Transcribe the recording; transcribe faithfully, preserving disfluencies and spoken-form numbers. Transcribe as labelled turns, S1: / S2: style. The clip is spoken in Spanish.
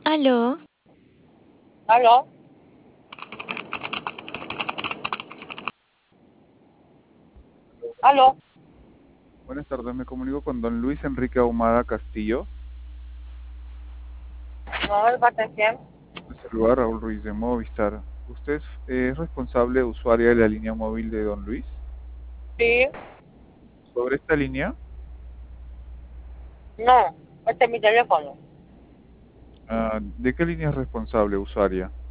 S1: ¿Aló?
S2: ¿Aló? ¿Aló?
S3: Buenas tardes, me comunico con don Luis Enrique Ahumada Castillo.
S2: No, ¿de parte de quién?
S3: Le saluda Raúl Ruiz de Movistar. ¿Usted es, es responsable usuaria de la línea móvil de don Luis?
S2: Sí.
S3: Sobre esta línea,
S2: No, este es mi teléfono.
S3: ah, ¿de qué línea es responsable usuaria?